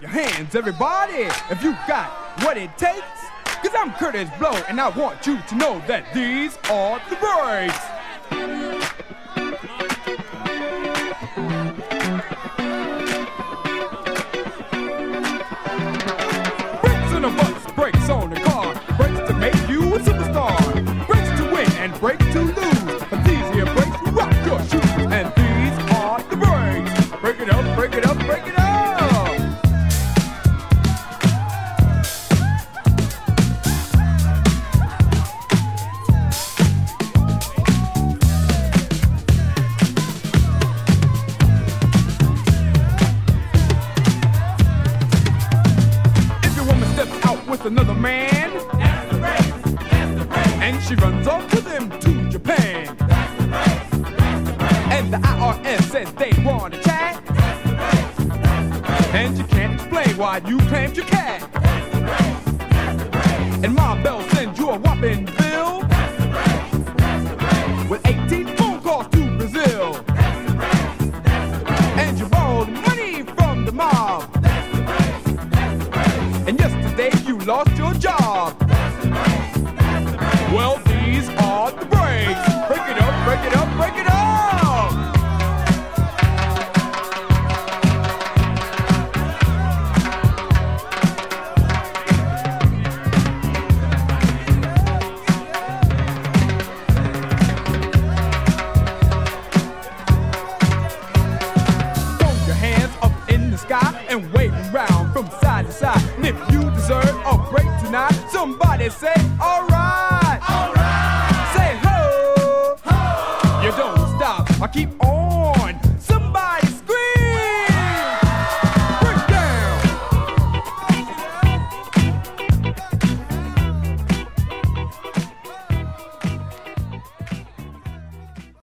your hands, everybody, if you got what it takes. Cause I'm Curtis Blow, and I want you to know that these are the breaks. Brakes on the bus, brakes on the car, brakes to make you a superstar, brakes to win and brakes to lose. But these here brakes rock your shoes, and these are the breaks. Break it up, break it up, break it up. Another man, that's the race, that's the race. And she runs off with him to Japan, that's the race, that's the race. And the IRS says they want to chat, that's the race, that's the race. And you can't explain why you claimed your cat, that's the race, that's the race. And Ma Bell sends you a whopping bill, that's the race, that's the race. With 18 phone calls to Brazil, that's the race, that's the race. And you borrowed money from the mob, that's the race, that's the race. And yesterday you lost your job. That's the race, that's the race. Well, these are the breaks. Break it up, break it up, break it up. Throw your hands up in the sky and wave around from side to side. And if you deserve a break tonight, somebody say